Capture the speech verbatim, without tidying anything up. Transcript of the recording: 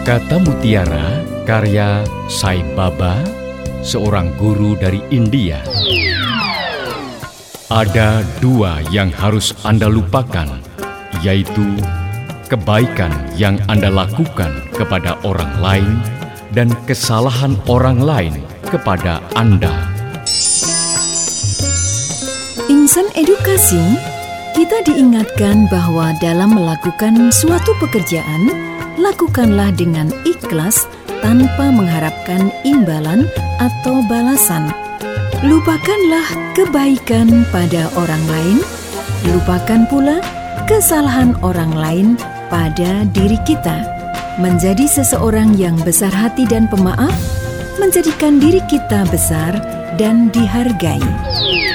Kata Mutiara, karya Sai Baba, seorang guru dari India. Ada dua yang harus Anda lupakan, yaitu kebaikan yang Anda lakukan kepada orang lain dan kesalahan orang lain kepada Anda. Insan edukasi, kita diingatkan bahwa dalam melakukan suatu pekerjaan, lakukanlah dengan ikhlas tanpa mengharapkan imbalan atau balasan. Lupakanlah kebaikan pada orang lain, lupakan pula kesalahan orang lain pada diri kita. Menjadi seseorang yang besar hati dan pemaaf, menjadikan diri kita besar dan dihargai.